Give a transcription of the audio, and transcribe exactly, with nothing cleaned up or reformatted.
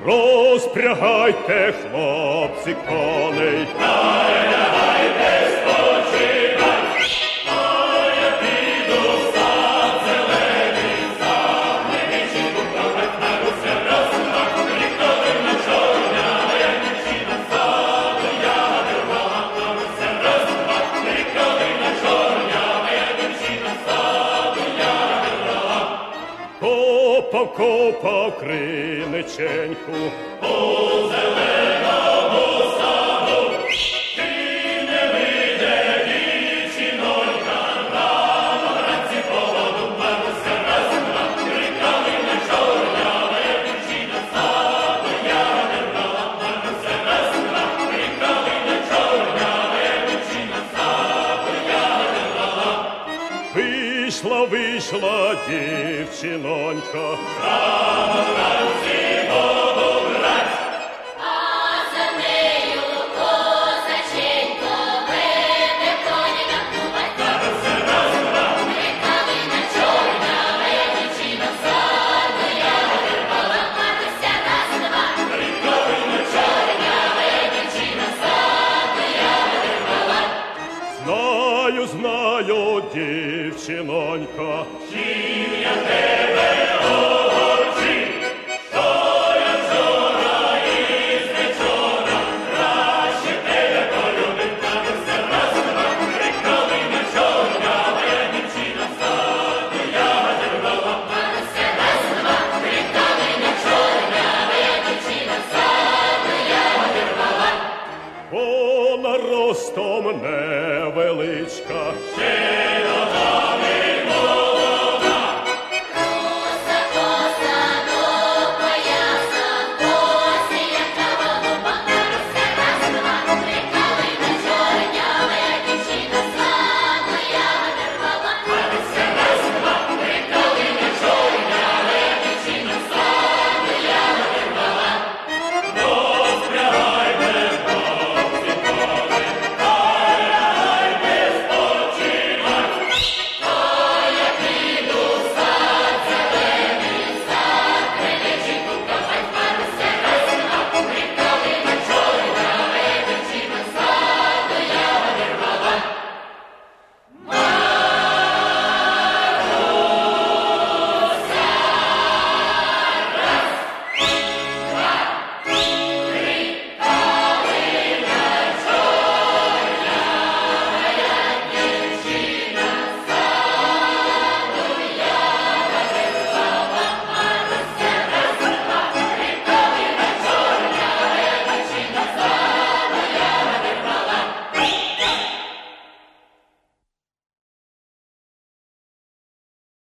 Розпрягайте, хлопці, коней, та й лягайте спочивать, а я піду в сад зелений, сам не дівчинку програть, наруся раз, два, ніколи на чорня, я дівчина саду я вирвала, наруся раз, два, ніколи на чорня, я дівчина саду я вирвала. Копав, копав криниченьку у зеленому саду, чи не вийде дівчинонька, рано вранці по воду Маруся раз, два, три калина чорнява, я дівчина саду я не брала, Маруся раз, два, три калина чорнява, я дівчина саду я не брала. Вийшла, вийшла дівчинонька, рано вранці воду брать, а за нею козаченько веде коні напнувать. Маруся раз, два, Три калина чорнява, я дівчина саду я вирвала. Маруся раз, два, три калина чорнява, я дівчина саду я вирвала. знаю, знаю, дівчинонька, чим я тебе огорчив, що я вчора із вечора краще тебе полюбив. Маруся раз, два, три калина чорнява, я дівчина саду я вирвала. Маруся раз, два, три калина чорнява, я дівчина саду я вирвала. Вона ростом невеличка, ще дода